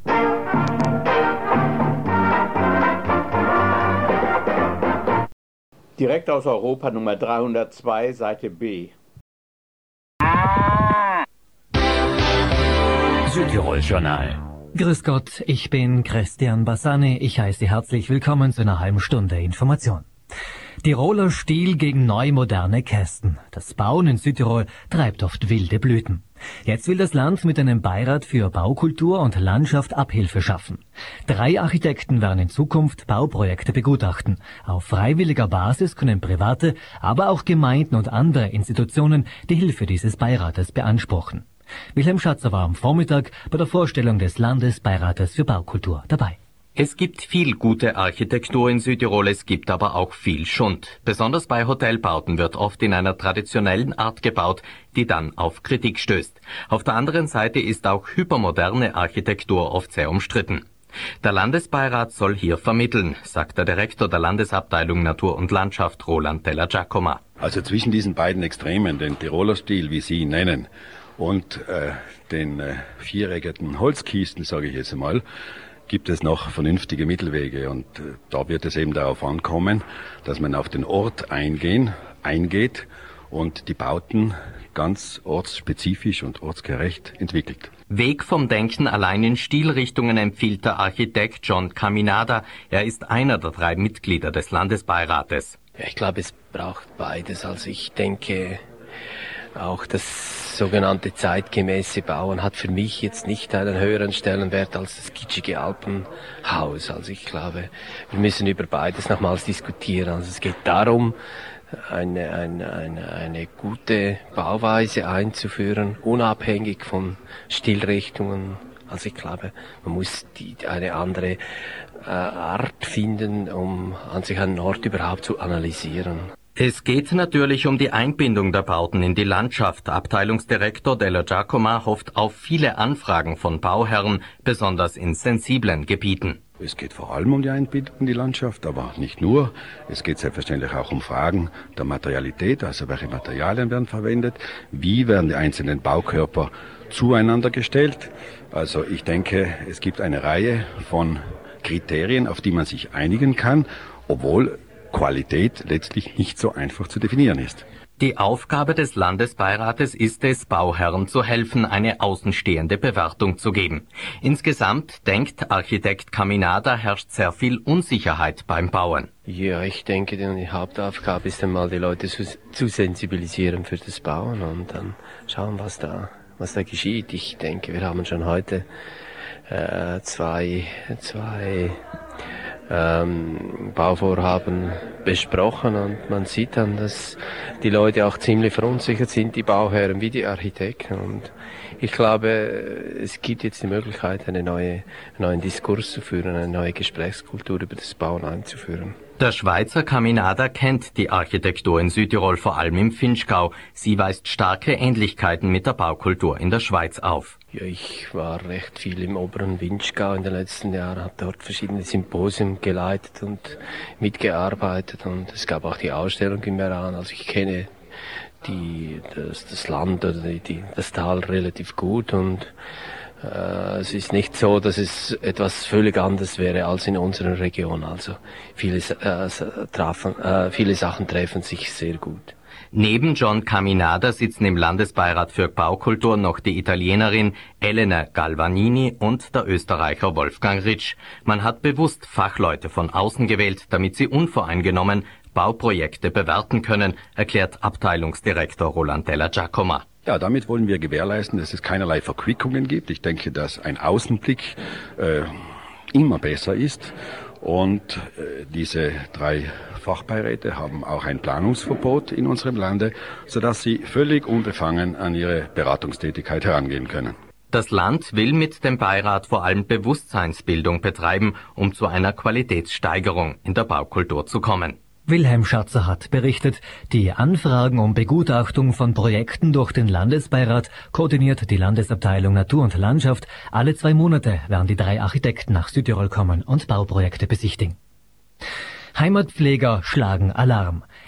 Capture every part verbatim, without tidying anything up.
Direkt aus Europa Nummer dreihundertzwei, Seite B. Südtirol-Journal. Grüß Gott, ich bin Christian Bassani. Ich heiße Sie herzlich willkommen zu einer halben Stunde Information. Tiroler Stil gegen neu moderne Kästen. Das Bauen in Südtirol treibt oft wilde Blüten. Jetzt will das Land mit einem Beirat für Baukultur und Landschaft Abhilfe schaffen. Drei Architekten werden in Zukunft Bauprojekte begutachten. Auf freiwilliger Basis können Private, aber auch Gemeinden und andere Institutionen die Hilfe dieses Beirates beanspruchen. Wilhelm Schatzer war am Vormittag bei der Vorstellung des Landesbeirates für Baukultur dabei. Es gibt viel gute Architektur in Südtirol, es gibt aber auch viel Schund. Besonders bei Hotelbauten wird oft in einer traditionellen Art gebaut, die dann auf Kritik stößt. Auf der anderen Seite ist auch hypermoderne Architektur oft sehr umstritten. Der Landesbeirat soll hier vermitteln, sagt der Direktor der Landesabteilung Natur und Landschaft, Roland Della Giacomo. Also zwischen diesen beiden Extremen, den Tiroler Stil, wie Sie ihn nennen, und äh, den äh, viereckigen Holzkisten, sage ich jetzt einmal, gibt es noch vernünftige Mittelwege, und äh, da wird es eben darauf ankommen, dass man auf den Ort eingehen, eingeht und die Bauten ganz ortsspezifisch und ortsgerecht entwickelt. Weg vom Denken allein in Stilrichtungen empfiehlt der Architekt John Caminada. Er ist einer der drei Mitglieder des Landesbeirates. Ja, ich glaube, es braucht beides. Also ich denke, auch das sogenannte zeitgemäße Bauen hat für mich jetzt nicht einen höheren Stellenwert als das kitschige Alpenhaus. Also ich glaube, wir müssen über beides nochmals diskutieren. Also es geht darum, eine, eine, eine, eine gute Bauweise einzuführen, unabhängig von Stilrichtungen. Also ich glaube, man muss die, eine andere äh, Art finden, um an sich einen Ort überhaupt zu analysieren. Es geht natürlich um die Einbindung der Bauten in die Landschaft. Abteilungsdirektor Della Giacomo hofft auf viele Anfragen von Bauherren, besonders in sensiblen Gebieten. Es geht vor allem um die Einbindung in die Landschaft, aber nicht nur. Es geht selbstverständlich auch um Fragen der Materialität, also welche Materialien werden verwendet, wie werden die einzelnen Baukörper zueinander gestellt. Also ich denke, es gibt eine Reihe von Kriterien, auf die man sich einigen kann, obwohl Qualität letztlich nicht so einfach zu definieren ist. Die Aufgabe des Landesbeirates ist es, Bauherren zu helfen, eine außenstehende Bewertung zu geben. Insgesamt, denkt Architekt Caminada, herrscht sehr viel Unsicherheit beim Bauen. Ja, ich denke, die Hauptaufgabe ist einmal, die Leute zu, zu sensibilisieren für das Bauen und dann schauen, was da, was da geschieht. Ich denke, wir haben schon heute äh, zwei, zwei Ähm, Bauvorhaben besprochen und man sieht dann, dass die Leute auch ziemlich verunsichert sind, die Bauherren wie die Architekten, und ich glaube, es gibt jetzt die Möglichkeit, eine neue, einen neuen Diskurs zu führen, eine neue Gesprächskultur über das Bauen einzuführen. Der Schweizer Caminada kennt die Architektur in Südtirol, vor allem im Vinschgau. Sie weist starke Ähnlichkeiten mit der Baukultur in der Schweiz auf. Ja, ich war recht viel im oberen Vinschgau in den letzten Jahren, habe dort verschiedene Symposien geleitet und mitgearbeitet, und es gab auch die Ausstellung im Meran. Also ich kenne die, das, das Land oder die, die, das Tal relativ gut, und äh, es ist nicht so, dass es etwas völlig anderes wäre als in unserer Region. Also viele, äh, trafen, äh, viele Sachen treffen sich sehr gut. Neben John Caminada sitzen im Landesbeirat für Baukultur noch die Italienerin Elena Galvanini und der Österreicher Wolfgang Ritsch. Man hat bewusst Fachleute von außen gewählt, damit sie unvoreingenommen Bauprojekte bewerten können, erklärt Abteilungsdirektor Roland Della Giacomo. Ja, damit wollen wir gewährleisten, dass es keinerlei Verquickungen gibt. Ich denke, dass ein Außenblick äh, immer besser ist, und äh, diese drei Fachbeiräte haben auch ein Planungsverbot in unserem Lande, sodass sie völlig unbefangen an ihre Beratungstätigkeit herangehen können. Das Land will mit dem Beirat vor allem Bewusstseinsbildung betreiben, um zu einer Qualitätssteigerung in der Baukultur zu kommen. Wilhelm Schatzer hat berichtet, die Anfragen um Begutachtung von Projekten durch den Landesbeirat koordiniert die Landesabteilung Natur und Landschaft. Alle zwei Monate werden die drei Architekten nach Südtirol kommen und Bauprojekte besichtigen. Heimatpfleger schlagen Alarm.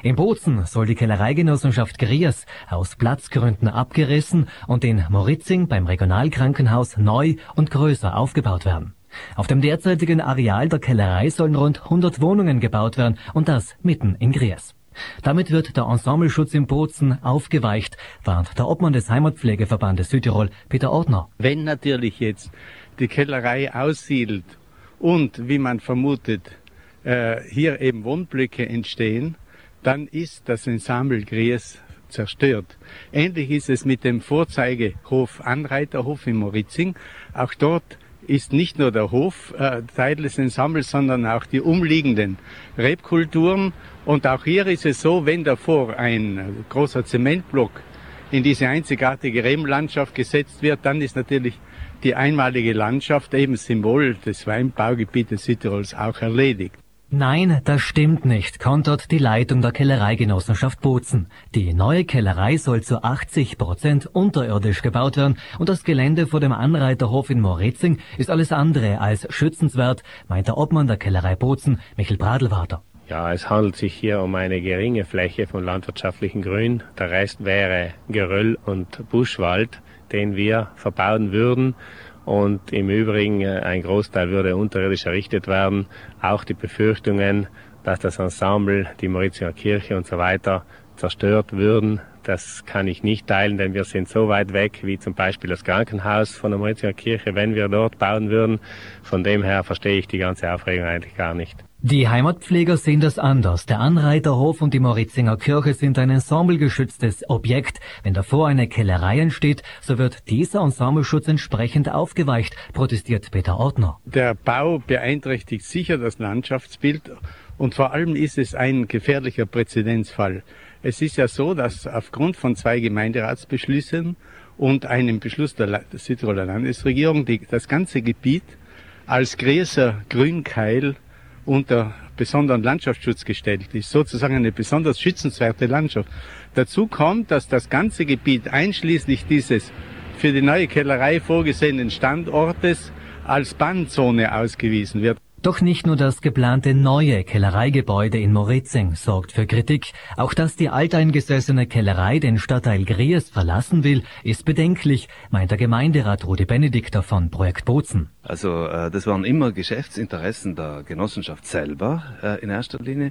In Bozen soll die Kellereigenossenschaft Griers aus Platzgründen abgerissen und in Moritzing beim Regionalkrankenhaus neu und größer aufgebaut werden. Auf dem derzeitigen Areal der Kellerei sollen rund hundert Wohnungen gebaut werden und das mitten in Griers. Damit wird der Ensembleschutz in Bozen aufgeweicht, warnt der Obmann des Heimatpflegeverbandes Südtirol, Peter Ortner. Wenn natürlich jetzt die Kellerei aussiedelt und, wie man vermutet, äh, hier eben Wohnblöcke entstehen, dann ist das Ensemble Griers zerstört. Ähnlich ist es mit dem Vorzeigehof Anreiterhof in Moritzing. Auch dort ist nicht nur der Hof äh, Teil des Ensembles, sondern auch die umliegenden Rebkulturen. Und auch hier ist es so, wenn davor ein großer Zementblock in diese einzigartige Rebenlandschaft gesetzt wird, dann ist natürlich die einmalige Landschaft, eben Symbol des Weinbaugebietes Südtirols, auch erledigt. Nein, das stimmt nicht, kontert die Leitung der Kellereigenossenschaft Bozen. Die neue Kellerei soll zu achtzig Prozent unterirdisch gebaut werden und das Gelände vor dem Anreiterhof in Moritzing ist alles andere als schützenswert, meint der Obmann der Kellerei Bozen, Michael Bradelwater. Ja, es handelt sich hier um eine geringe Fläche von landwirtschaftlichem Grün. Der Rest wäre Geröll und Buschwald, den wir verbauen würden. Und im Übrigen ein Großteil würde unterirdisch errichtet werden. Auch die Befürchtungen, dass das Ensemble, die Moritzinger Kirche und so weiter zerstört würden, das kann ich nicht teilen, denn wir sind so weit weg, wie zum Beispiel das Krankenhaus von der Moritzinger Kirche, wenn wir dort bauen würden. Von dem her verstehe ich die ganze Aufregung eigentlich gar nicht. Die Heimatpfleger sehen das anders. Der Anreiterhof und die Moritzinger Kirche sind ein ensemblegeschütztes Objekt. Wenn davor eine Kellerei entsteht, so wird dieser Ensembleschutz entsprechend aufgeweicht, protestiert Peter Ortner. Der Bau beeinträchtigt sicher das Landschaftsbild und vor allem ist es ein gefährlicher Präzedenzfall. Es ist ja so, dass aufgrund von zwei Gemeinderatsbeschlüssen und einem Beschluss der Südtiroler Landesregierung die, das ganze Gebiet als Grieser Grünkeil unter besonderen Landschaftsschutz gestellt ist, sozusagen eine besonders schützenswerte Landschaft. Dazu kommt, dass das ganze Gebiet einschließlich dieses für die neue Kellerei vorgesehenen Standortes als Bannzone ausgewiesen wird. Doch nicht nur das geplante neue Kellereigebäude in Moritzing sorgt für Kritik. Auch dass die alteingesessene Kellerei den Stadtteil Griers verlassen will, ist bedenklich, meint der Gemeinderat Rudi Benedikter von Projekt Bozen. Also äh, das waren immer Geschäftsinteressen der Genossenschaft selber äh, in erster Linie,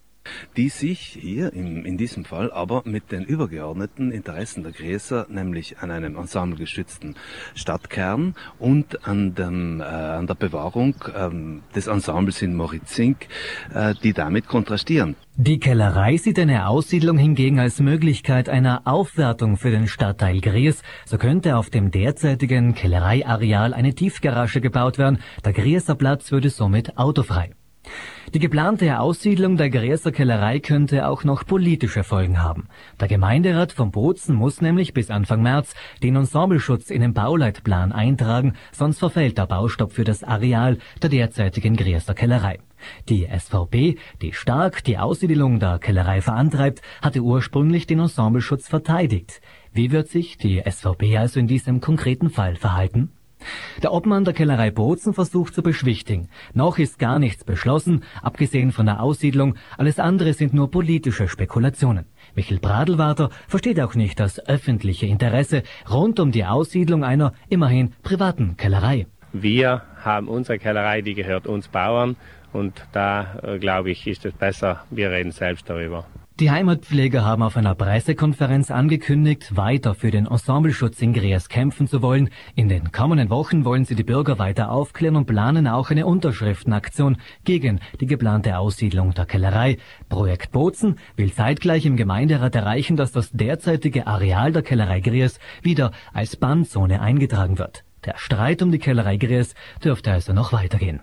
die sich hier in, in diesem Fall aber mit den übergeordneten Interessen der Grieser, nämlich an einem ensemblegestützten Stadtkern und an, dem, äh, an der Bewahrung ähm, des Ensembles in Moritzing, äh, die damit kontrastieren. Die Kellerei sieht eine Aussiedlung hingegen als Möglichkeit einer Aufwertung für den Stadtteil Griers. So könnte auf dem derzeitigen Kellereiareal eine Tiefgarage gebaut werden. Der Grieser Platz würde somit autofrei. Die geplante Aussiedlung der Grieser Kellerei könnte auch noch politische Folgen haben. Der Gemeinderat von Bozen muss nämlich bis Anfang März den Ensembleschutz in den Bauleitplan eintragen, sonst verfällt der Baustopp für das Areal der derzeitigen Grieser Kellerei. Die S V B, die stark die Aussiedlung der Kellerei verantreibt, hatte ursprünglich den Ensembleschutz verteidigt. Wie wird sich die S V B also in diesem konkreten Fall verhalten? Der Obmann der Kellerei Bozen versucht zu beschwichtigen. Noch ist gar nichts beschlossen, abgesehen von der Aussiedlung. Alles andere sind nur politische Spekulationen. Michael Bradelwater versteht auch nicht das öffentliche Interesse rund um die Aussiedlung einer immerhin privaten Kellerei. Wir haben unsere Kellerei, die gehört uns Bauern und da, äh, glaube ich, ist es besser, wir reden selbst darüber. Die Heimatpfleger haben auf einer Pressekonferenz angekündigt, weiter für den Ensembleschutz in Griers kämpfen zu wollen. In den kommenden Wochen wollen sie die Bürger weiter aufklären und planen auch eine Unterschriftenaktion gegen die geplante Aussiedlung der Kellerei. Projekt Bozen will zeitgleich im Gemeinderat erreichen, dass das derzeitige Areal der Kellerei Griers wieder als Bannzone eingetragen wird. Der Streit um die Kellerei Griers dürfte also noch weitergehen.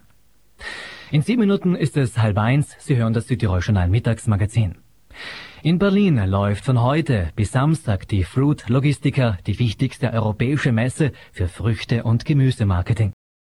In sieben Minuten ist es halb eins. Sie hören das Südtirol-Journal Mittagsmagazin. In Berlin läuft von heute bis Samstag die Fruit Logistica, die wichtigste europäische Messe für Früchte- und Gemüsemarketing.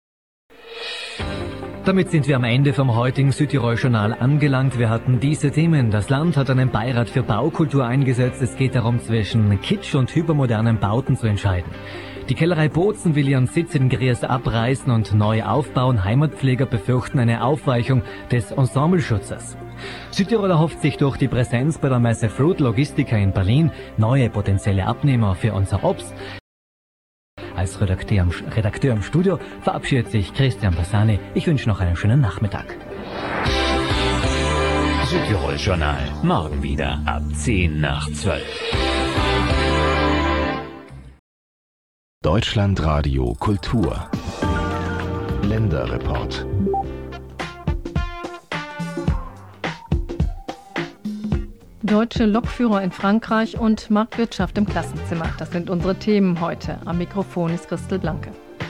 Damit sind wir am Ende vom heutigen Südtirol-Journal angelangt. Wir hatten diese Themen. Das Land hat einen Beirat für Baukultur eingesetzt. Es geht darum, zwischen Kitsch und hypermodernen Bauten zu entscheiden. Die Kellerei Bozen will ihren Sitz in Gries abreißen und neu aufbauen. Heimatpfleger befürchten eine Aufweichung des Ensembleschutzes. Südtirol erhofft sich durch die Präsenz bei der Messe Fruit Logistica in Berlin neue potenzielle Abnehmer für unser Obst. Als Redakteur im, Redakteur im Studio verabschiedet sich Christian Bassani. Ich wünsche noch einen schönen Nachmittag. Südtirol Journal. Morgen wieder ab zehn nach zwölf. Deutschlandradio Kultur. Länderreport. Deutsche Lokführer in Frankreich und Marktwirtschaft im Klassenzimmer. Das sind unsere Themen heute. Am Mikrofon ist Christel Blanke.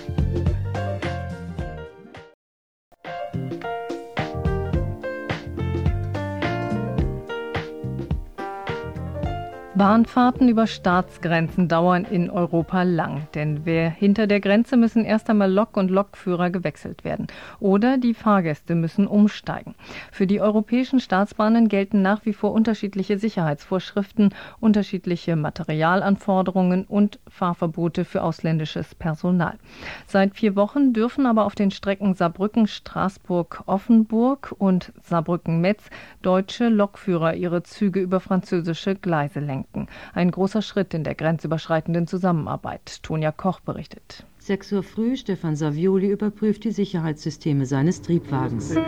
Bahnfahrten über Staatsgrenzen dauern in Europa lang, denn wer hinter der Grenze müssen erst einmal Lok- und Lokführer gewechselt werden oder die Fahrgäste müssen umsteigen. Für die europäischen Staatsbahnen gelten nach wie vor unterschiedliche Sicherheitsvorschriften, unterschiedliche Materialanforderungen und Fahrverbote für ausländisches Personal. Seit vier Wochen dürfen aber auf den Strecken Saarbrücken-Straßburg-Offenburg und Saarbrücken-Metz deutsche Lokführer ihre Züge über französische Gleise lenken. Ein großer Schritt in der grenzüberschreitenden Zusammenarbeit. Tonja Koch berichtet. sechs Uhr früh, Stefan Savioli überprüft die Sicherheitssysteme seines Triebwagens.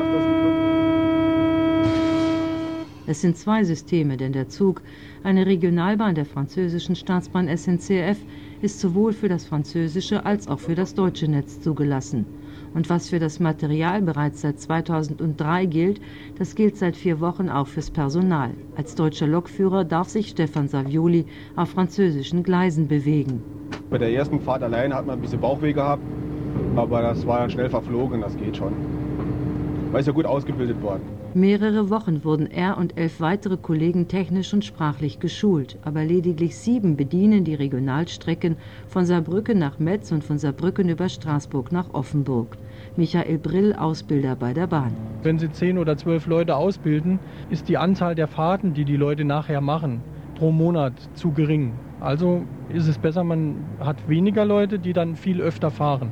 Es sind zwei Systeme, denn der Zug, eine Regionalbahn der französischen Staatsbahn S N C F, ist sowohl für das französische als auch für das deutsche Netz zugelassen. Und was für das Material bereits seit zweitausenddrei gilt, das gilt seit vier Wochen auch fürs Personal. Als deutscher Lokführer darf sich Stefan Savioli auf französischen Gleisen bewegen. Bei der ersten Fahrt allein hat man ein bisschen Bauchweh gehabt, aber das war dann schnell verflogen, das geht schon. Man ist ja gut ausgebildet worden. Mehrere Wochen wurden er und elf weitere Kollegen technisch und sprachlich geschult, aber lediglich sieben bedienen die Regionalstrecken von Saarbrücken nach Metz und von Saarbrücken über Straßburg nach Offenburg. Michael Brill, Ausbilder bei der Bahn. Wenn Sie zehn oder zwölf Leute ausbilden, ist die Anzahl der Fahrten, die die Leute nachher machen, pro Monat zu gering. Also ist es besser, man hat weniger Leute, die dann viel öfter fahren.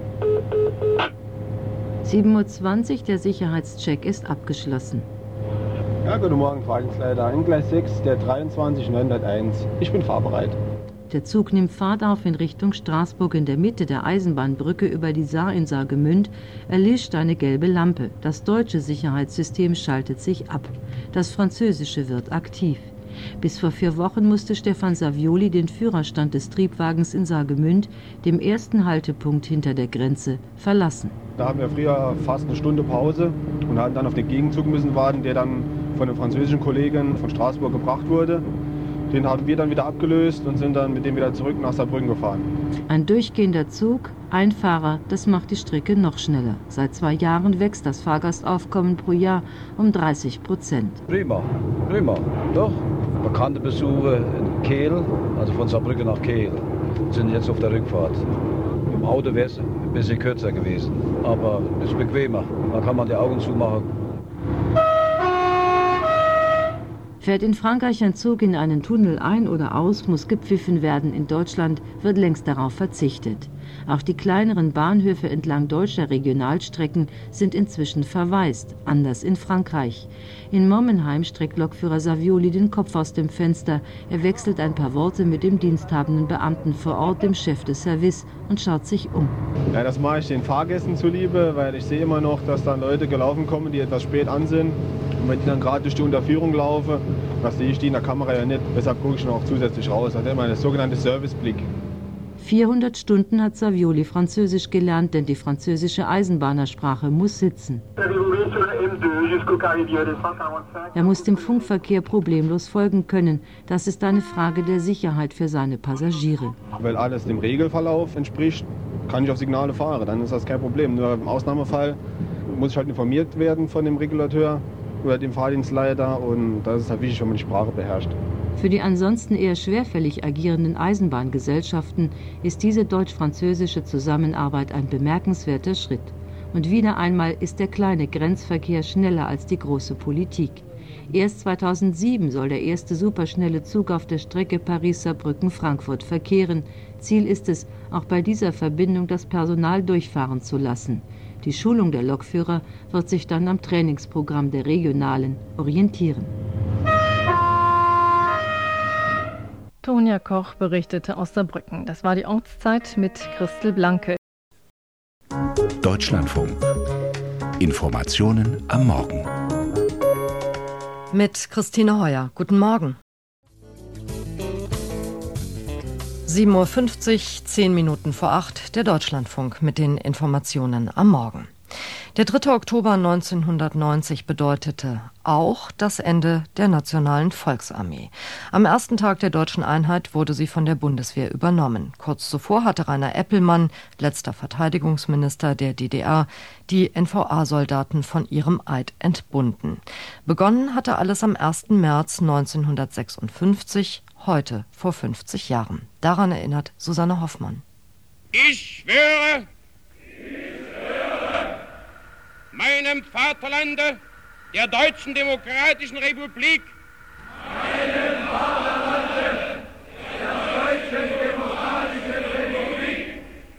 sieben Uhr zwanzig, der Sicherheitscheck ist abgeschlossen. Ja, guten Morgen, Fahrdienstleiter. In Gleis sechs, der dreiundzwanzig neunhunderteins. Ich bin fahrbereit. Der Zug nimmt Fahrt auf in Richtung Straßburg. In der Mitte der Eisenbahnbrücke über die Saar in Saargemünd erlischt eine gelbe Lampe. Das deutsche Sicherheitssystem schaltet sich ab. Das französische wird aktiv. Bis vor vier Wochen musste Stefan Savioli den Führerstand des Triebwagens in Saargemünd, dem ersten Haltepunkt hinter der Grenze, verlassen. Da haben wir früher fast eine Stunde Pause und hatten dann auf den Gegenzug müssen warten, der dann von den französischen Kollegen von Straßburg gebracht wurde. Den haben wir dann wieder abgelöst und sind dann mit dem wieder zurück nach Saarbrücken gefahren. Ein durchgehender Zug, ein Fahrer, das macht die Strecke noch schneller. Seit zwei Jahren wächst das Fahrgastaufkommen pro Jahr um dreißig Prozent. Prima, prima, doch. Bekannte Besuche in Kehl, also von Saarbrücken nach Kehl, sind jetzt auf der Rückfahrt. Im Auto wäre es ein bisschen kürzer gewesen, aber es ist bequemer. Da kann man die Augen zumachen. Fährt in Frankreich ein Zug in einen Tunnel ein oder aus, muss gepfiffen werden. In Deutschland wird längst darauf verzichtet. Auch die kleineren Bahnhöfe entlang deutscher Regionalstrecken sind inzwischen verwaist, anders in Frankreich. In Mommenheim streckt Lokführer Savioli den Kopf aus dem Fenster. Er wechselt ein paar Worte mit dem diensthabenden Beamten vor Ort, dem Chef des Service, und schaut sich um. Ja, das mache ich den Fahrgästen zuliebe, weil ich sehe immer noch, dass dann Leute gelaufen kommen, die etwas spät an sind. Und wenn die dann gerade durch die Unterführung laufen, das sehe ich die in der Kamera ja nicht. Deshalb gucke ich noch zusätzlich raus. Das ist immer der sogenannte Serviceblick. vierhundert Stunden hat Savioli Französisch gelernt, denn die französische Eisenbahnersprache muss sitzen. Er muss dem Funkverkehr problemlos folgen können. Das ist eine Frage der Sicherheit für seine Passagiere. Weil alles dem Regelverlauf entspricht, kann ich auf Signale fahren. Dann ist das kein Problem. Nur im Ausnahmefall muss ich halt informiert werden von dem Regulateur oder dem Fahrdienstleiter. Und das ist halt wichtig, wenn man die Sprache beherrscht. Für die ansonsten eher schwerfällig agierenden Eisenbahngesellschaften ist diese deutsch-französische Zusammenarbeit ein bemerkenswerter Schritt. Und wieder einmal ist der kleine Grenzverkehr schneller als die große Politik. Erst zweitausendsieben soll der erste superschnelle Zug auf der Strecke Paris-Saarbrücken-Frankfurt verkehren. Ziel ist es, auch bei dieser Verbindung das Personal durchfahren zu lassen. Die Schulung der Lokführer wird sich dann am Trainingsprogramm der Regionalen orientieren. Tonja Koch berichtete aus Saarbrücken. Das war die Ortszeit mit Christel Blanke. Deutschlandfunk. Informationen am Morgen. Mit Christine Heuer. Guten Morgen. sieben Uhr fünfzig, zehn Minuten vor acht, der Deutschlandfunk mit den Informationen am Morgen. Der dritte Oktober neunzehnhundertneunzig bedeutete auch das Ende der Nationalen Volksarmee. Am ersten Tag der deutschen Einheit wurde sie von der Bundeswehr übernommen. Kurz zuvor hatte Rainer Eppelmann, letzter Verteidigungsminister der D D R, die N V A-Soldaten von ihrem Eid entbunden. Begonnen hatte alles am ersten März neunzehnhundertsechsundfünfzig, heute vor fünfzig Jahren. Daran erinnert Susanne Hoffmann. Ich schwöre, meinem Vaterlande, der Deutschen Demokratischen Republik, meinem Vaterlande, der Deutschen Demokratischen Republik,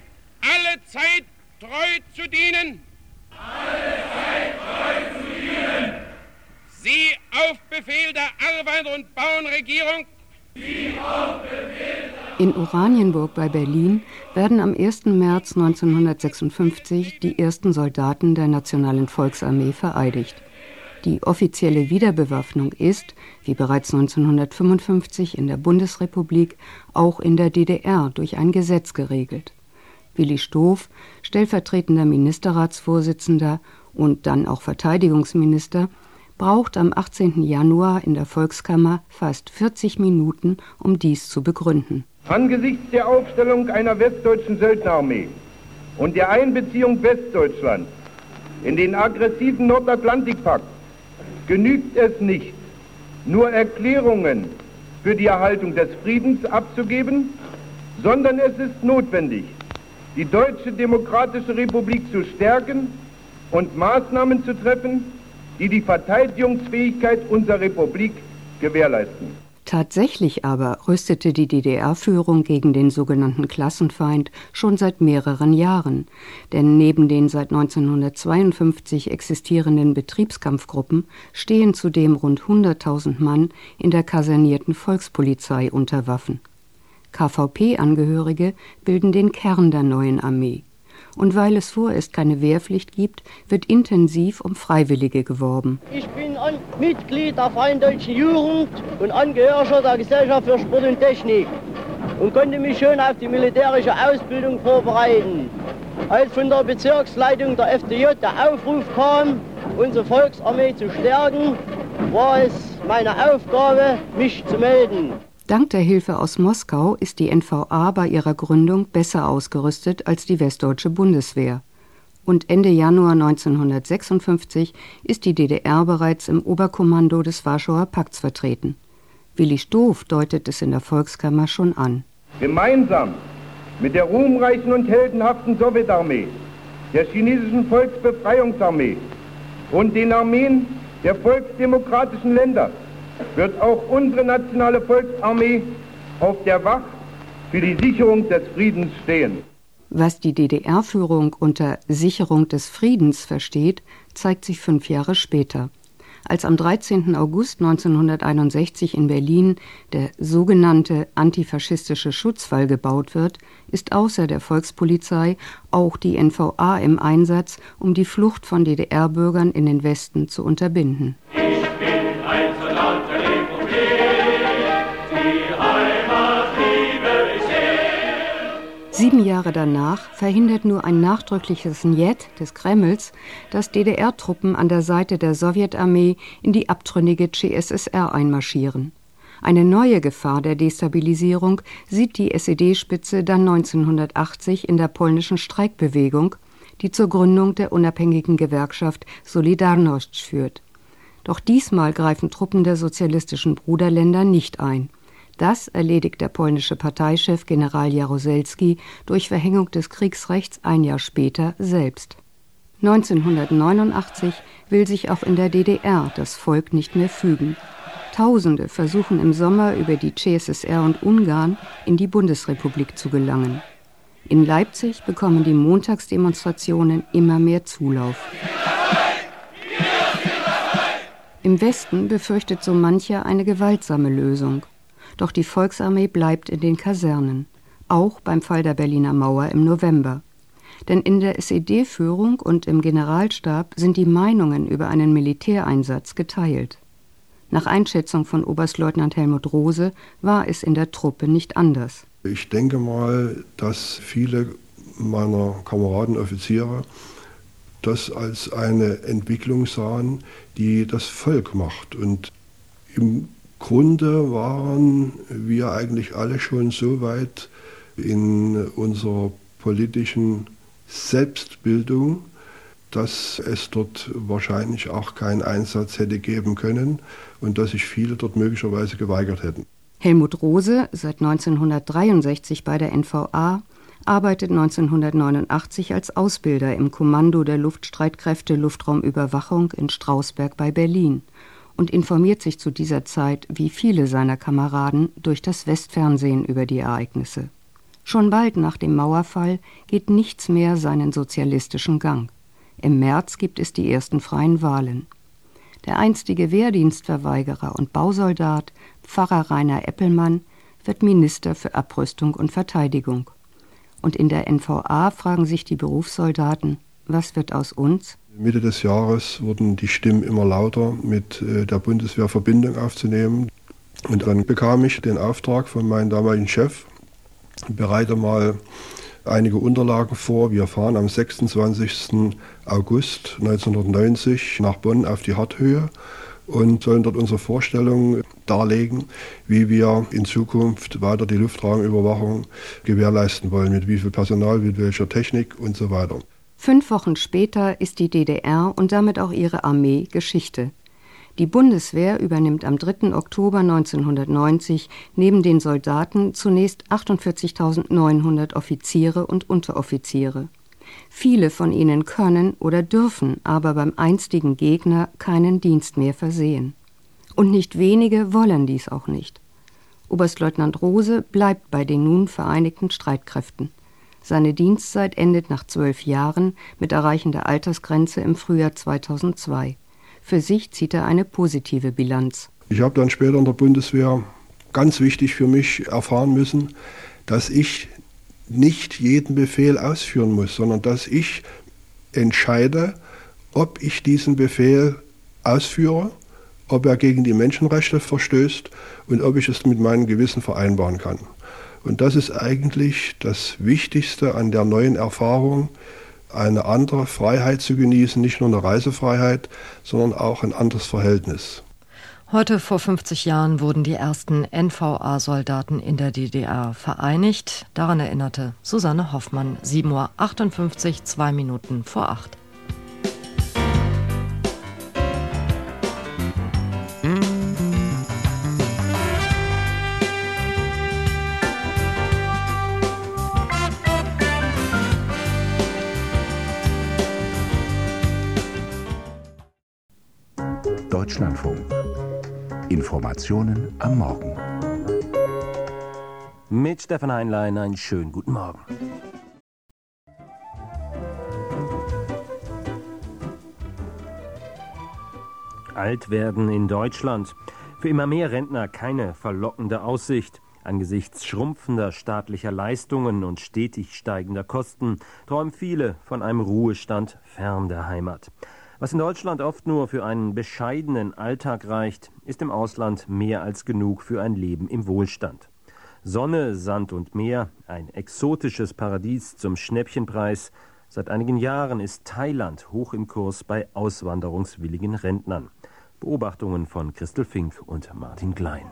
alle Zeit treu zu dienen, alle Zeit treu zu dienen, sie auf Befehl der Arbeiter- und Bauernregierung, sie auf Befehl der In Oranienburg bei Berlin werden am ersten März neunzehnhundertsechsundfünfzig die ersten Soldaten der Nationalen Volksarmee vereidigt. Die offizielle Wiederbewaffnung ist, wie bereits neunzehnhundertfünfundfünfzig in der Bundesrepublik, auch in der D D R durch ein Gesetz geregelt. Willi Stoph, stellvertretender Ministerratsvorsitzender und dann auch Verteidigungsminister, braucht am achtzehnten Januar in der Volkskammer fast vierzig Minuten, um dies zu begründen. Angesichts der Aufstellung einer westdeutschen Söldnerarmee und der Einbeziehung Westdeutschlands in den aggressiven Nordatlantikpakt genügt es nicht, nur Erklärungen für die Erhaltung des Friedens abzugeben, sondern es ist notwendig, die Deutsche Demokratische Republik zu stärken und Maßnahmen zu treffen, die die Verteidigungsfähigkeit unserer Republik gewährleisten. Tatsächlich aber rüstete die D D R-Führung gegen den sogenannten Klassenfeind schon seit mehreren Jahren. Denn neben den seit neunzehnhundertzweiundfünfzig existierenden Betriebskampfgruppen stehen zudem rund hunderttausend Mann in der kasernierten Volkspolizei unter Waffen. K V P-Angehörige bilden den Kern der neuen Armee. Und weil es vorerst keine Wehrpflicht gibt, wird intensiv um Freiwillige geworben. Ich bin an Mitglied der Freien Deutschen Jugend und Angehöriger der Gesellschaft für Sport und Technik und konnte mich schon auf die militärische Ausbildung vorbereiten. Als von der Bezirksleitung der F D J der Aufruf kam, unsere Volksarmee zu stärken, war es meine Aufgabe, mich zu melden. Dank der Hilfe aus Moskau ist die N V A bei ihrer Gründung besser ausgerüstet als die westdeutsche Bundeswehr. Und Ende Januar neunzehnhundertsechsundfünfzig ist die D D R bereits im Oberkommando des Warschauer Pakts vertreten. Willi Stoph deutet es in der Volkskammer schon an. Gemeinsam mit der ruhmreichen und heldenhaften Sowjetarmee, der chinesischen Volksbefreiungsarmee und den Armeen der volksdemokratischen Länder wird auch unsere nationale Volksarmee auf der Wacht für die Sicherung des Friedens stehen. Was die D D R-Führung unter Sicherung des Friedens versteht, zeigt sich fünf Jahre später. Als am dreizehnten August neunzehnhunderteinundsechzig in Berlin der sogenannte antifaschistische Schutzwall gebaut wird, ist außer der Volkspolizei auch die N V A im Einsatz, um die Flucht von D D R-Bürgern in den Westen zu unterbinden. Sieben Jahre danach verhindert nur ein nachdrückliches Njet des Kremls, dass D D R-Truppen an der Seite der Sowjetarmee in die abtrünnige C S S R einmarschieren. Eine neue Gefahr der Destabilisierung sieht die S E D-Spitze dann neunzehnhundertachtzig in der polnischen Streikbewegung, die zur Gründung der unabhängigen Gewerkschaft Solidarność führt. Doch diesmal greifen Truppen der sozialistischen Bruderländer nicht ein. Das erledigt der polnische Parteichef General Jaruzelski durch Verhängung des Kriegsrechts ein Jahr später selbst. neunzehnhundertneunundachtzig will sich auch in der D D R das Volk nicht mehr fügen. Tausende versuchen im Sommer über die C S S R und Ungarn in die Bundesrepublik zu gelangen. In Leipzig bekommen die Montagsdemonstrationen immer mehr Zulauf. Im Westen befürchtet so mancher eine gewaltsame Lösung. Doch die Volksarmee bleibt in den Kasernen, auch beim Fall der Berliner Mauer im November. Denn in der S E D-Führung und im Generalstab sind die Meinungen über einen Militäreinsatz geteilt. Nach Einschätzung von Oberstleutnant Helmut Rose war es in der Truppe nicht anders. Ich denke mal, dass viele meiner Kameraden Offiziere das als eine Entwicklung sahen, die das Volk macht. Und im Grunde waren wir eigentlich alle schon so weit in unserer politischen Selbstbildung, dass es dort wahrscheinlich auch keinen Einsatz hätte geben können und dass sich viele dort möglicherweise geweigert hätten. Helmut Rose, seit neunzehnhundertdreiundsechzig bei der N V A, arbeitet neunzehnhundertneunundachtzig als Ausbilder im Kommando der Luftstreitkräfte Luftraumüberwachung in Strausberg bei Berlin und informiert sich zu dieser Zeit, wie viele seiner Kameraden, durch das Westfernsehen über die Ereignisse. Schon bald nach dem Mauerfall geht nichts mehr seinen sozialistischen Gang. Im März gibt es die ersten freien Wahlen. Der einstige Wehrdienstverweigerer und Bausoldat Pfarrer Rainer Eppelmann wird Minister für Abrüstung und Verteidigung. Und in der N V A fragen sich die Berufssoldaten, was wird aus uns? Mitte des Jahres wurden die Stimmen immer lauter, mit äh, der Bundeswehr Verbindung aufzunehmen. Und dann bekam ich den Auftrag von meinem damaligen Chef, bereite mal einige Unterlagen vor. Wir fahren am sechsundzwanzigsten August neunzehnhundertneunzig nach Bonn auf die Harthöhe und sollen dort unsere Vorstellung darlegen, wie wir in Zukunft weiter die Luftraumüberwachung gewährleisten wollen, mit wie viel Personal, mit welcher Technik und so weiter. Fünf Wochen später ist die D D R und damit auch ihre Armee Geschichte. Die Bundeswehr übernimmt am dritten Oktober neunzehnhundertneunzig neben den Soldaten zunächst achtundvierzigtausendneunhundert Offiziere und Unteroffiziere. Viele von ihnen können oder dürfen aber beim einstigen Gegner keinen Dienst mehr versehen. Und nicht wenige wollen dies auch nicht. Oberstleutnant Rose bleibt bei den nun vereinigten Streitkräften. Seine Dienstzeit endet nach zwölf Jahren mit Erreichen der Altersgrenze im Frühjahr zweitausendzwei. Für sich zieht er eine positive Bilanz. Ich habe dann später in der Bundeswehr, ganz wichtig für mich, erfahren müssen, dass ich nicht jeden Befehl ausführen muss, sondern dass ich entscheide, ob ich diesen Befehl ausführe, ob er gegen die Menschenrechte verstößt und ob ich es mit meinem Gewissen vereinbaren kann. Und das ist eigentlich das Wichtigste an der neuen Erfahrung, eine andere Freiheit zu genießen, nicht nur eine Reisefreiheit, sondern auch ein anderes Verhältnis. Heute vor fünfzig Jahren wurden die ersten N V A-Soldaten in der D D R vereinigt. Daran erinnerte Susanne Hoffmann. sieben Uhr achtundfünfzig, zwei Minuten vor acht. Deutschlandfunk. Informationen am Morgen. Mit Stefan Heinlein einen schönen guten Morgen. Alt werden in Deutschland. Für immer mehr Rentner keine verlockende Aussicht. Angesichts schrumpfender staatlicher Leistungen und stetig steigender Kosten träumen viele von einem Ruhestand fern der Heimat. Was in Deutschland oft nur für einen bescheidenen Alltag reicht, ist im Ausland mehr als genug für ein Leben im Wohlstand. Sonne, Sand und Meer, ein exotisches Paradies zum Schnäppchenpreis. Seit einigen Jahren ist Thailand hoch im Kurs bei auswanderungswilligen Rentnern. Beobachtungen von Christel Fink und Martin Klein.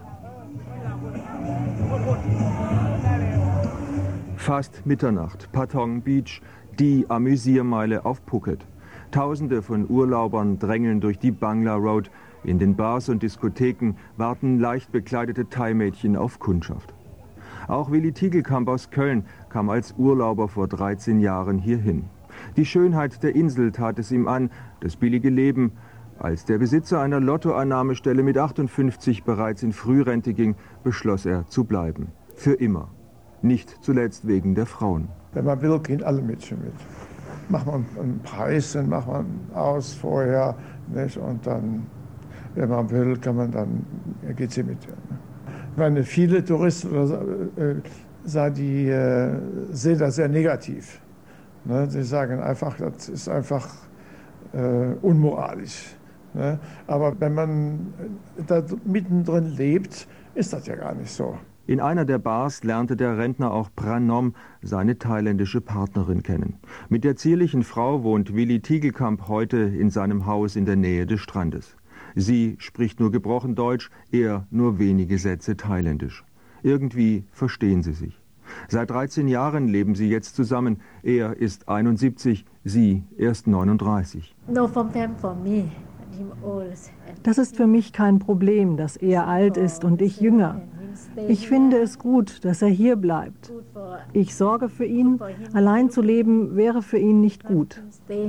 Fast Mitternacht, Patong Beach, die Amüsiermeile auf Phuket. Tausende von Urlaubern drängeln durch die Bangla Road. In den Bars und Diskotheken warten leicht bekleidete Thai-Mädchen auf Kundschaft. Auch Willi Tiegelkamp aus Köln kam als Urlauber vor dreizehn Jahren hierhin. Die Schönheit der Insel tat es ihm an, das billige Leben. Als der Besitzer einer Lottoannahmestelle mit achtundfünfzig bereits in Frührente ging, beschloss er zu bleiben. Für immer. Nicht zuletzt wegen der Frauen. Wenn man will, gehen alle Mädchen mit. Macht man einen Preis, dann macht man aus vorher, nicht? Und dann, wenn man will, kann man dann, geht sie mit. Ja, ne? Ich meine, viele Touristen äh, die, äh, sehen das sehr negativ. Ne? Sie sagen einfach, das ist einfach äh, unmoralisch. Ne? Aber wenn man da mittendrin lebt, ist das ja gar nicht so. In einer der Bars lernte der Rentner auch Pranom, seine thailändische Partnerin, kennen. Mit der zierlichen Frau wohnt Willi Tiegelkamp heute in seinem Haus in der Nähe des Strandes. Sie spricht nur gebrochen Deutsch, er nur wenige Sätze Thailändisch. Irgendwie verstehen sie sich. Seit dreizehn Jahren leben sie jetzt zusammen. Er ist einundsiebzig, sie erst neununddreißig. No problem for me. Das ist für mich kein Problem, dass er alt ist und ich jünger. Ich finde es gut, dass er hier bleibt. Ich sorge für ihn. Allein zu leben wäre für ihn nicht gut.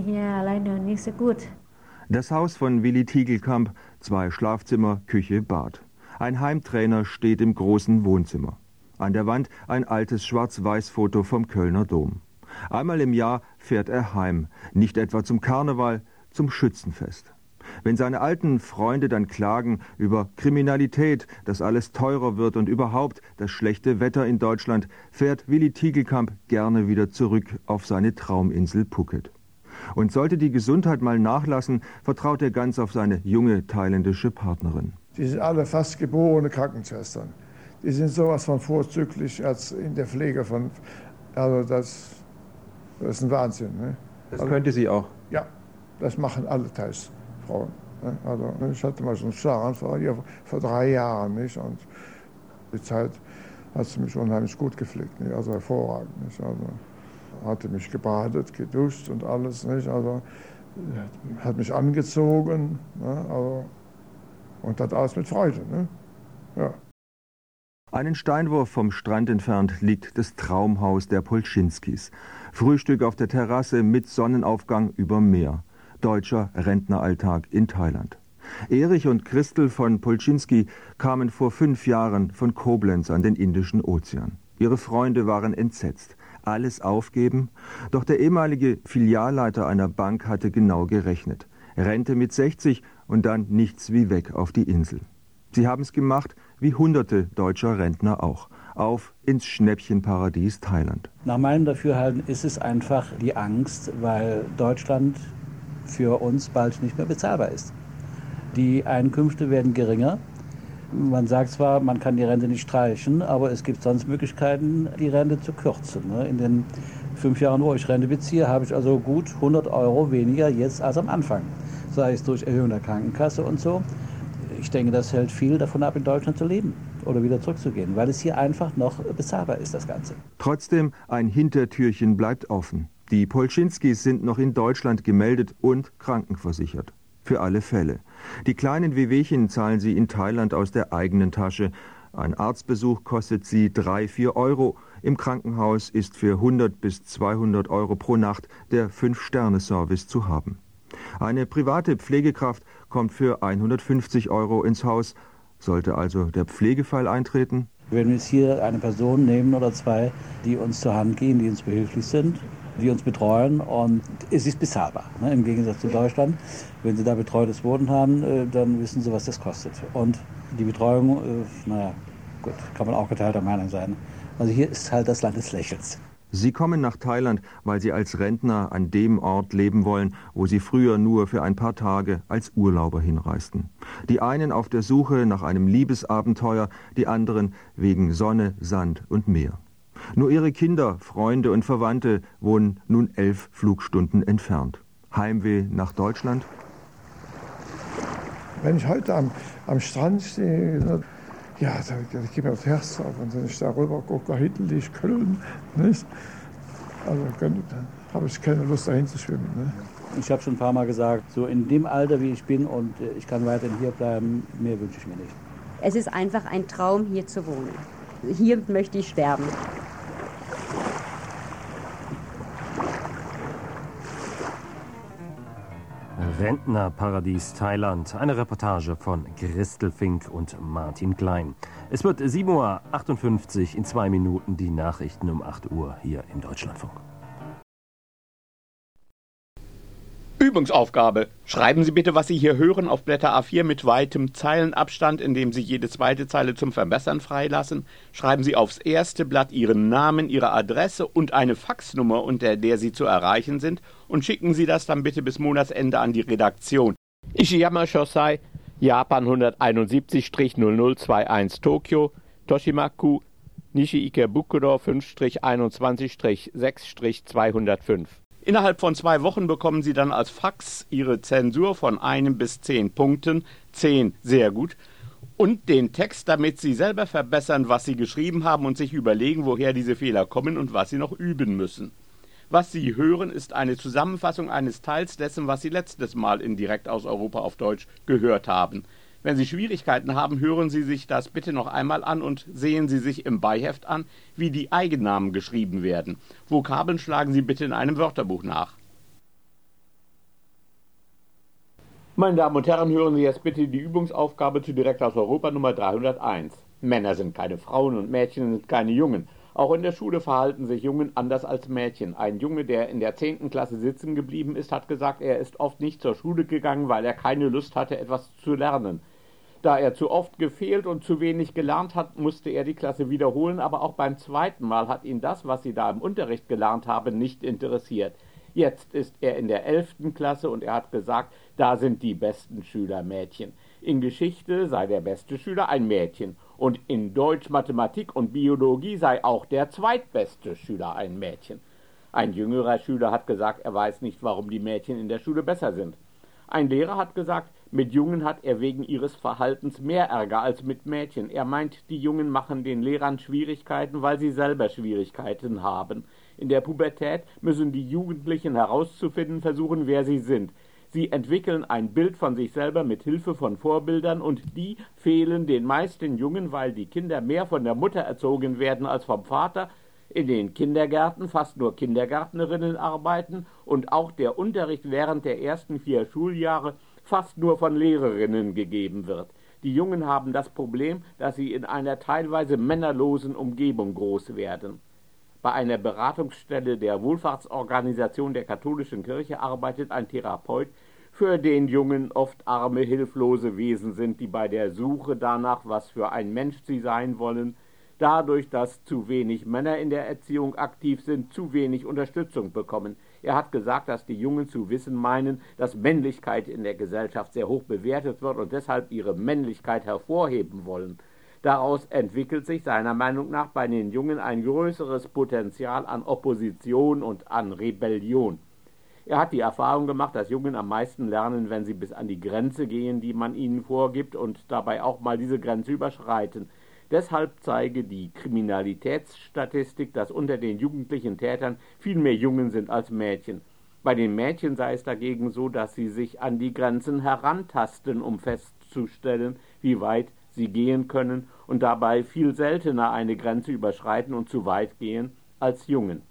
Das Haus von Willi Tiegelkamp, zwei Schlafzimmer, Küche, Bad. Ein Heimtrainer steht im großen Wohnzimmer. An der Wand ein altes Schwarz-Weiß-Foto vom Kölner Dom. Einmal im Jahr fährt er heim, nicht etwa zum Karneval, zum Schützenfest. Wenn seine alten Freunde dann klagen über Kriminalität, dass alles teurer wird und überhaupt das schlechte Wetter in Deutschland, fährt Willi Tiegelkamp gerne wieder zurück auf seine Trauminsel Phuket. Und sollte die Gesundheit mal nachlassen, vertraut er ganz auf seine junge thailändische Partnerin. Die sind alle fast geborene Krankenschwestern. Die sind sowas von vorzüglich als in der Pflege von, also das, das ist ein Wahnsinn. Ne? Das also, könnte sie auch? Ja, das machen alle Thais. Frauen. Also, ich hatte mal so einen Scharan vor, vor drei Jahren. Nicht? Und die Zeit hat sie mich unheimlich gut gepflegt, nicht? Also hervorragend. Nicht? Also, hatte mich gebadet, geduscht und alles. Nicht? Also, hat mich angezogen. Ne? Also, und das alles mit Freude. Ne? Ja. Einen Steinwurf vom Strand entfernt liegt das Traumhaus der Polschinskis. Frühstück auf der Terrasse mit Sonnenaufgang über Meer. Deutscher Rentneralltag in Thailand. Erich und Christel von Polschinski kamen vor fünf Jahren von Koblenz an den Indischen Ozean. Ihre Freunde waren entsetzt. Alles aufgeben? Doch der ehemalige Filialleiter einer Bank hatte genau gerechnet. Rente mit sechzig und dann nichts wie weg auf die Insel. Sie haben es gemacht, wie hunderte deutscher Rentner auch. Auf ins Schnäppchenparadies Thailand. Nach meinem Dafürhalten ist es einfach die Angst, weil Deutschland für uns bald nicht mehr bezahlbar ist. Die Einkünfte werden geringer. Man sagt zwar, man kann die Rente nicht streichen, aber es gibt sonst Möglichkeiten, die Rente zu kürzen. In den fünf Jahren, wo ich Rente beziehe, habe ich also gut hundert Euro weniger jetzt als am Anfang. Sei es durch Erhöhung der Krankenkasse und so. Ich denke, das hält viel davon ab, in Deutschland zu leben oder wieder zurückzugehen, weil es hier einfach noch bezahlbar ist, das Ganze. Trotzdem, ein Hintertürchen bleibt offen. Die Polschinskis sind noch in Deutschland gemeldet und krankenversichert. Für alle Fälle. Die kleinen Wehwehchen zahlen sie in Thailand aus der eigenen Tasche. Ein Arztbesuch kostet sie drei, vier Euro. Im Krankenhaus ist für hundert bis zweihundert Euro pro Nacht der Fünf-Sterne-Service zu haben. Eine private Pflegekraft kommt für hundertfünfzig Euro ins Haus. Sollte also der Pflegefall eintreten? Wenn wir jetzt hier eine Person nehmen oder zwei, die uns zur Hand gehen, die uns behilflich sind, die uns betreuen, und es ist bezahlbar, ne, im Gegensatz zu Deutschland. Wenn Sie da betreutes Wohnen haben, äh, dann wissen Sie, was das kostet. Und die Betreuung, äh, naja, gut, kann man auch geteilter Meinung sein. Also hier ist halt das Land des Lächelns. Sie kommen nach Thailand, weil Sie als Rentner an dem Ort leben wollen, wo Sie früher nur für ein paar Tage als Urlauber hinreisten. Die einen auf der Suche nach einem Liebesabenteuer, die anderen wegen Sonne, Sand und Meer. Nur ihre Kinder, Freunde und Verwandte wohnen nun elf Flugstunden entfernt. Heimweh nach Deutschland? Wenn ich heute am, am Strand stehe, ja, da, da geht mir das Herz auf. Und wenn ich da rüber gucke, Hitler, ich Köln, nicht? Also dann habe ich keine Lust, dahin zu schwimmen. Ne? Ich habe schon ein paar Mal gesagt, so in dem Alter, wie ich bin und ich kann weiterhin hier bleiben, mehr wünsche ich mir nicht. Es ist einfach ein Traum, hier zu wohnen. Hier möchte ich sterben. Rentnerparadies Thailand. Eine Reportage von Christel Fink und Martin Klein. Es wird sieben Uhr achtundfünfzig, in zwei Minuten die Nachrichten um acht Uhr hier im Deutschlandfunk. Übungsaufgabe. Schreiben Sie bitte, was Sie hier hören, auf Blätter A vier mit weitem Zeilenabstand, indem Sie jede zweite Zeile zum Verbessern freilassen. Schreiben Sie aufs erste Blatt Ihren Namen, Ihre Adresse und eine Faxnummer, unter der Sie zu erreichen sind, und schicken Sie das dann bitte bis Monatsende an die Redaktion. Ishiyama Shosai, Japan hunderteinundsiebzig null null einundzwanzig Tokio, Toshimaku, Nishi-Ikebukuro fünf einundzwanzig sechs zweihundertfünf. Innerhalb von zwei Wochen bekommen Sie dann als Fax Ihre Zensur von einem bis zehn Punkten, zehn sehr gut, und den Text, damit Sie selber verbessern, was Sie geschrieben haben und sich überlegen, woher diese Fehler kommen und was Sie noch üben müssen. Was Sie hören, ist eine Zusammenfassung eines Teils dessen, was Sie letztes Mal in Direkt aus Europa auf Deutsch gehört haben. Wenn Sie Schwierigkeiten haben, hören Sie sich das bitte noch einmal an und sehen Sie sich im Beiheft an, wie die Eigennamen geschrieben werden. Vokabeln schlagen Sie bitte in einem Wörterbuch nach. Meine Damen und Herren, hören Sie jetzt bitte die Übungsaufgabe zu Direkt aus Europa Nummer dreihunderteins. Männer sind keine Frauen und Mädchen sind keine Jungen. Auch in der Schule verhalten sich Jungen anders als Mädchen. Ein Junge, der in der zehnten Klasse sitzen geblieben ist, hat gesagt, er ist oft nicht zur Schule gegangen, weil er keine Lust hatte, etwas zu lernen. Da er zu oft gefehlt und zu wenig gelernt hat, musste er die Klasse wiederholen, aber auch beim zweiten Mal hat ihn das, was sie da im Unterricht gelernt haben, nicht interessiert. Jetzt ist er in der elften Klasse und er hat gesagt, da sind die besten Schüler Mädchen. In Geschichte sei der beste Schüler ein Mädchen und in Deutsch, Mathematik und Biologie sei auch der zweitbeste Schüler ein Mädchen. Ein jüngerer Schüler hat gesagt, er weiß nicht, warum die Mädchen in der Schule besser sind. Ein Lehrer hat gesagt, mit Jungen hat er wegen ihres Verhaltens mehr Ärger als mit Mädchen. Er meint, die Jungen machen den Lehrern Schwierigkeiten, weil sie selber Schwierigkeiten haben. In der Pubertät müssen die Jugendlichen herauszufinden versuchen, wer sie sind. Sie entwickeln ein Bild von sich selber mit Hilfe von Vorbildern und die fehlen den meisten Jungen, weil die Kinder mehr von der Mutter erzogen werden als vom Vater, in den Kindergärten fast nur Kindergärtnerinnen arbeiten und auch der Unterricht während der ersten vier Schuljahre fast nur von Lehrerinnen gegeben wird. Die Jungen haben das Problem, dass sie in einer teilweise männerlosen Umgebung groß werden. Bei einer Beratungsstelle der Wohlfahrtsorganisation der katholischen Kirche arbeitet ein Therapeut, für den Jungen oft arme, hilflose Wesen sind, die bei der Suche danach, was für ein Mensch sie sein wollen, dadurch, dass zu wenig Männer in der Erziehung aktiv sind, zu wenig Unterstützung bekommen. Er hat gesagt, dass die Jungen zu wissen meinen, dass Männlichkeit in der Gesellschaft sehr hoch bewertet wird und deshalb ihre Männlichkeit hervorheben wollen. Daraus entwickelt sich seiner Meinung nach bei den Jungen ein größeres Potenzial an Opposition und an Rebellion. Er hat die Erfahrung gemacht, dass Jungen am meisten lernen, wenn sie bis an die Grenze gehen, die man ihnen vorgibt, und dabei auch mal diese Grenze überschreiten. Deshalb zeige die Kriminalitätsstatistik, dass unter den jugendlichen Tätern viel mehr Jungen sind als Mädchen. Bei den Mädchen sei es dagegen so, dass sie sich an die Grenzen herantasten, um festzustellen, wie weit sie gehen können, und dabei viel seltener eine Grenze überschreiten und zu weit gehen als Jungen.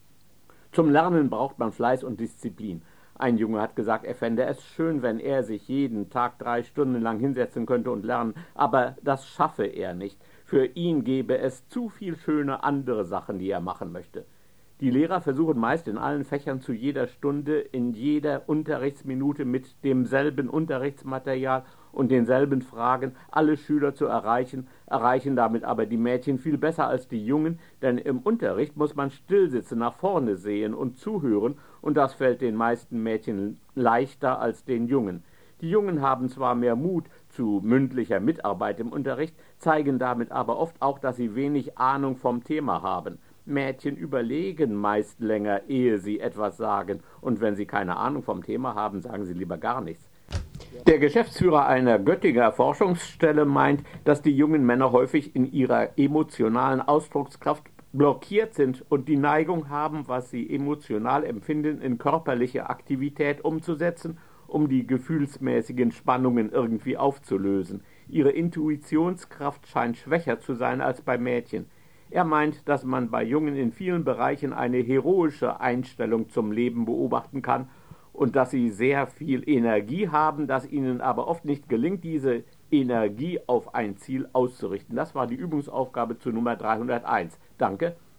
Zum Lernen braucht man Fleiß und Disziplin. Ein Junge hat gesagt, er fände es schön, wenn er sich jeden Tag drei Stunden lang hinsetzen könnte und lernen, aber das schaffe er nicht. Für ihn gäbe es zu viel schöne andere Sachen, die er machen möchte. Die Lehrer versuchen meist in allen Fächern zu jeder Stunde, in jeder Unterrichtsminute mit demselben Unterrichtsmaterial und denselben Fragen alle Schüler zu erreichen, erreichen damit aber die Mädchen viel besser als die Jungen, denn im Unterricht muss man stillsitzen, nach vorne sehen und zuhören, und das fällt den meisten Mädchen leichter als den Jungen. Die Jungen haben zwar mehr Mut zu mündlicher Mitarbeit im Unterricht, zeigen damit aber oft auch, dass sie wenig Ahnung vom Thema haben. Mädchen überlegen meist länger, ehe sie etwas sagen, und wenn sie keine Ahnung vom Thema haben, sagen sie lieber gar nichts. Der Geschäftsführer einer Göttinger Forschungsstelle meint, dass die jungen Männer häufig in ihrer emotionalen Ausdruckskraft blockiert sind und die Neigung haben, was sie emotional empfinden, in körperliche Aktivität umzusetzen, um die gefühlsmäßigen Spannungen irgendwie aufzulösen. Ihre Intuitionskraft scheint schwächer zu sein als bei Mädchen. Er meint, dass man bei Jungen in vielen Bereichen eine heroische Einstellung zum Leben beobachten kann und dass sie sehr viel Energie haben, dass ihnen aber oft nicht gelingt, diese Energie auf ein Ziel auszurichten. Das war die Übungsaufgabe zu Nummer dreihunderteins. Danke.